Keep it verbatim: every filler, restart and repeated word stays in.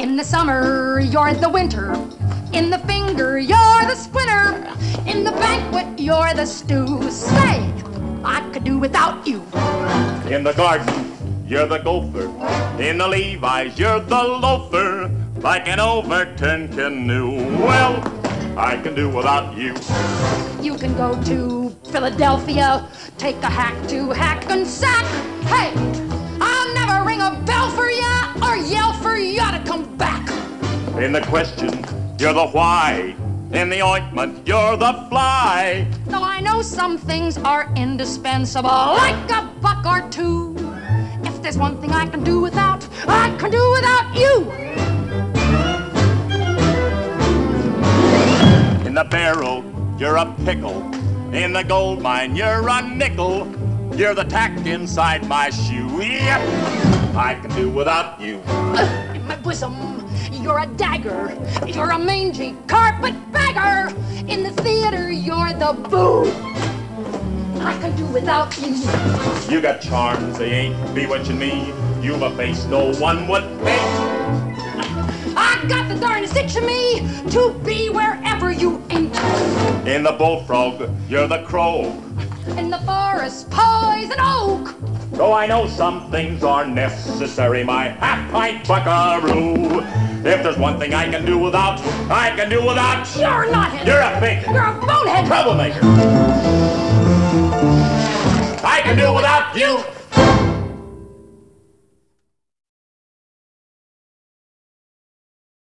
In the summer, you're the winter. In the finger, you're the splinter. In the banquet, you're the stew. Say, I could do without you. In the garden, you're the gopher. In the Levi's, you're the loafer. Like an overturned canoe. Well, I can do without you. You can go to Philadelphia, take a hack to Hackensack. Hey, I'll never ring a bell for ya or yell for ya to come back. In the question, you're the why. In the ointment, you're the fly. Though I know some things are indispensable, like a buck or two. If there's one thing I can do without, I can do without you. In the barrel, you're a pickle. In the gold mine, you're a nickel. You're the tack inside my shoe. Yep, I can do without you. Uh, in my bosom, you're a dagger. You're a mangy carpetbagger. In the theater, you're the boo. I can do without you. You got charms, they ain't bewitching me. You've a face no one would paint. I got the darnest itch of me to be wherever you ain't. In the bullfrog, you're the crow. In the forest, poison oak. Though I know some things are necessary, my half-pint buckaroo. If there's one thing I can do without, I can do without. You're not him. You're a fake. You're a bonehead. Troublemaker. I can do without